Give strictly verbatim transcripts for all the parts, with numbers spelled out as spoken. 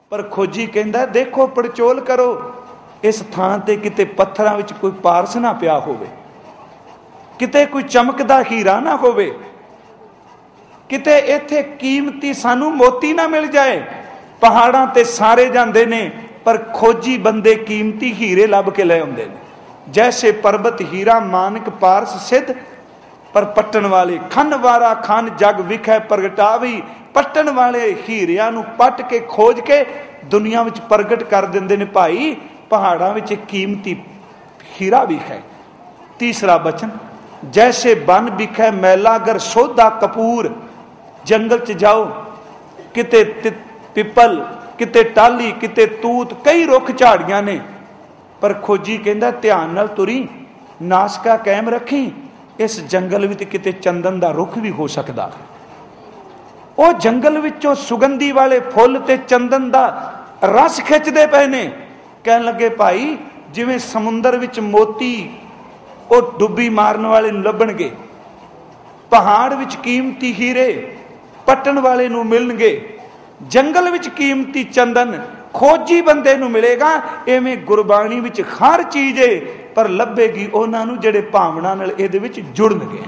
पर खोजी कहता देखो पड़चोल करो इस थां ते किते पत्थरां विच कोई पारस ना पिया होवे, किते कोई चमकदा हीरा ना होवे, किते इत्थे कीमती सानू मोती ना मिल जाए। पहाड़ां ते सारे जांदे ने पर खोजी बंदे कीमती हीरे लभ के ले आउंदे ने। जैसे पर्वत हीरा मानक पारस सिद्ध, पर पट्टन वाले खन वारा खन जग विखै प्रगटावी। पट्टन वाले हीरियां नूं पट के खोज के दुनिया विच प्रगट कर दिंदे ने। भाई पहाड़ां विच कीमती हीरा भी है। तीसरा बचन, जैसे बन बिखै मैला गर सोधा कपूर। जंगल च जाओ, किते पिपल, किते टाली, किते तूत, कई रुख झाड़ियां ने, पर खोजी कहंदा ध्यान नाल तुरी, नासका कायम रखी। इस जंगल विच किते चंदन दा रुख भी हो सकदा है। ਉਹ जंगल विचों सुगंधी वाले फुੱਲ ते चंदन दा रस खिंचदे पए ने। कहन लगे भाई जिवें समुंदर विच मोती ਉਹ डुब्बी मारन वाले नूं लभणगे, पहाड़ विच कीमती हीरे पट्टन वाले नूं मिलणगे, जंगल विच कीमती चंदन खोजी बंदे नूं मिलेगा। इवें गुरबाणी विच हर चीज़ है पर लभेगी उन्हां नूं जिहड़े भावना नाल इहदे विच जुड़नगे।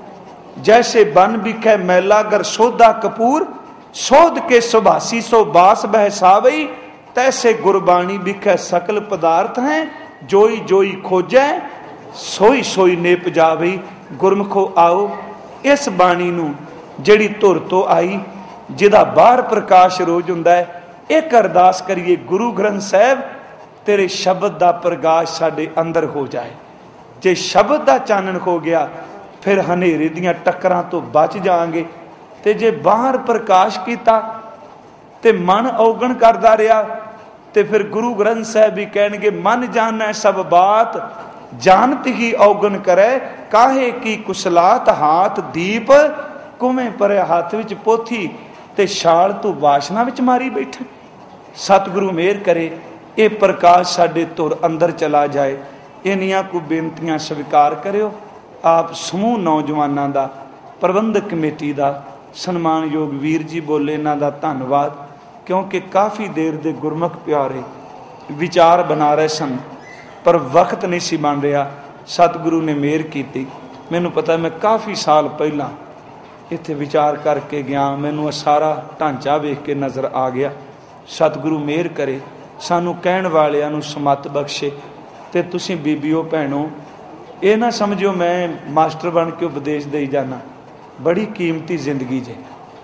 जैसे बन बिखै मैला गर सोधा कपूर, सोध के सुभासी सो बास बहसावई। तैसे गुरबाणी बिखै सकल पदार्थ हैं, जोई जोई खोजै सोई सोई नेप जावई। गुरमुखो आओ इस बाणी नूं जिहड़ी धुर तो आई, जिहदा बाहर प्रकाश रोज हुंदा है, एक अरदास करिए गुरु ग्रंथ साहिब तेरे शब्द दा प्रकाश साडे अंदर हो जाए। जे शब्द दा चानन हो गया फिर हनेरे दियां टक्करां तो बच जाएंगे। ते जे बाहर प्रकाश किया ते मन औगण करदा रहा ते फिर गुरु ग्रंथ साहिब भी कहणगे मन जानै सब बात, जानत ही औगण करे। काहे की कुसलात हाथ दीप, कुवें परे हाथ विच पोथी ते छाल तू वासना विच मारी बैठा। सतगुरु मेहर करे ये प्रकाश साडे धुर अंदर चला जाए। इन्नियां को बेनतियां स्वीकार करियो। आप समूह नौजवानों का, प्रबंधक कमेटी का, सन्मानयोग वीर जी बोले इन्हां दा धन्नवाद, क्योंकि काफ़ी देर दे गुरमुख प्यारे विचार बना रहे सन पर वक्त नहीं सी बन रहा। सतगुरु ने मेहर की। मैनू पता मैं काफ़ी साल पहला इत्थे विचार करके गया, मैनू सारा ढांचा वेख के नज़र आ गया। सतगुरु मेहर करे सानू कहण वालियां नू समत बख्शे। ते तुसीं बीबीओ भैणों ये ना समझो मैं मास्टर बन के उपदेश दे जाना। बड़ी कीमती जिंदगी जे,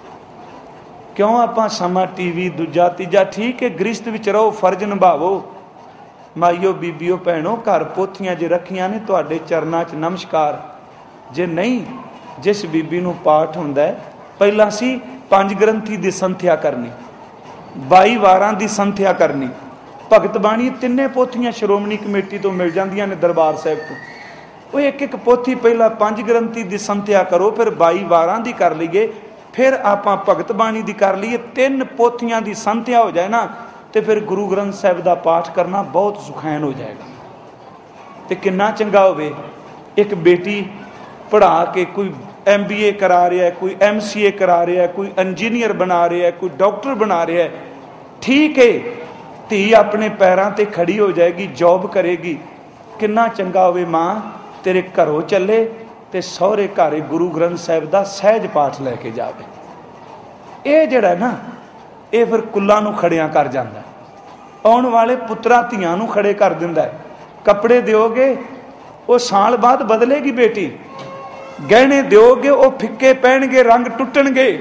क्यों आपां समा टीवी दूजा तीजा ठीक है, गृहस्थ विच रहो, फर्ज निभावो। माईओ बीबीओ भैणों घर पोथियां जे रखियां ने तुहाडे चरनां च नमस्कार। जे नहीं जिस बीबी नूं पाठ हुंदा है, पहला सी पंज ग्रंथी दी संथ्या करनी, बाई वारां दी संथ्या करनी, भगत बाणी तिन्ने पोथियां श्रोमणी कमेटी तो मिल जांदियां ने दरबार साहिब तो। वो एक एक पोथी पहला पंज ग्रंथी दी संथ्या करो, फिर बाई वारां दी कर लीए, फिर आपां भगत बाणी दी कर लीए। तीन पोथियां दी संथ्या हो जाए ना तो फिर गुरु ग्रंथ साहिब दा पाठ करना बहुत सुखैन हो जाएगा। तो किन्ना चंगा होवे एक बेटी पढ़ा के कोई एम बी ए करा रहा है, कोई एम सी ए करा रहा है, कोई इंजीनियर बना रहा है, कोई डॉक्टर बना रहा है, ठीक है, धी अपने पैरों ते खड़ी हो जाएगी, जॉब करेगी। किन्ना चंगा होवे माँ तेरे घरों चले ते सहुरे घर गुरु ग्रंथ साहिब दा सहज पाठ लैके जावे। ये जिहड़ा ना ये फिर कुल्लां नूं खड़ियां कर जांदा, आउण वाले पुत्रा धीआं नूं खड़े कर दिंदा है। कपड़े दिओगे वो साल बाद बदलेगी बेटी, गहने दिओगे वो फिक्के पैणगे, रंग टुटणगे।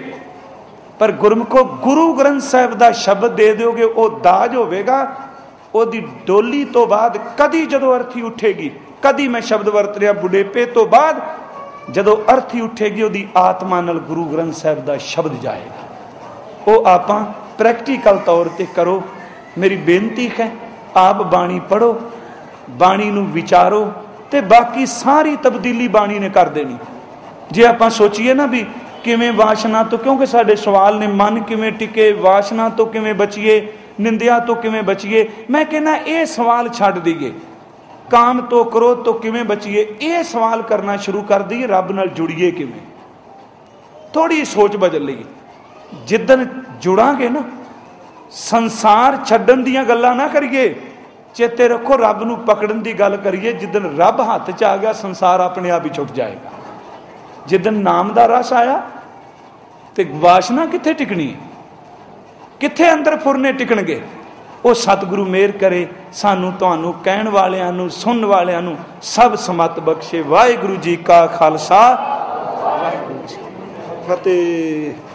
पर गुरमुखो गुरु ग्रंथ साहिब दा शब्द दे दोगे वो दाज होवेगा। ओदी डोली तो बाद कदी जदों अर्थी उठेगी, कदी मैं शब्द वरत रहा बुढ़ेपे तो बाद जदों अर्थी उठेगी ओदी आत्मा नाल गुरु ग्रंथ साहिब दा शब्द जाएगा। वो आपां प्रैक्टिकल तौर ते करो। मेरी बेनती है आप बाणी पढ़ो, बाणी नूं विचारो, ते बाकी सारी तब्दीली बाणी ने कर देनी। जे आपां सोचीए ना भी किवें वासना तो, क्योंकि साडे सवाल ने मन किवें टिके, वासना तो किवें बचीए, निंदिया तो किवें बचीए। मैं कहना ये सवाल छड्ड दईए, काम तो क्रोध तो किवें बचीए, ये सवाल करना शुरू कर दईए रब नाल जुड़ीए किवें। थोड़ी सोच बदल लईए। जिदन जुड़ांगे ना संसार छड्डण दीयां गल्लां ना करिए, चेते रखो रब नूं पकड़न दी गल करिए। जिदन रब हत्थ च आ गया संसार अपने आप ही छुट जाएगा। जिदन नाम दा रस आया तो वासना कित्थे टिकनी है, कित्थे अंदर फुरने टिकणगे। वो सतगुरु मेहर करे सानू तुहानू कहण वालियां नू सुनन वालियां नू सब समत बख्शे। वाहिगुरू जी का खालसा वाहिगुरू जी फतेह।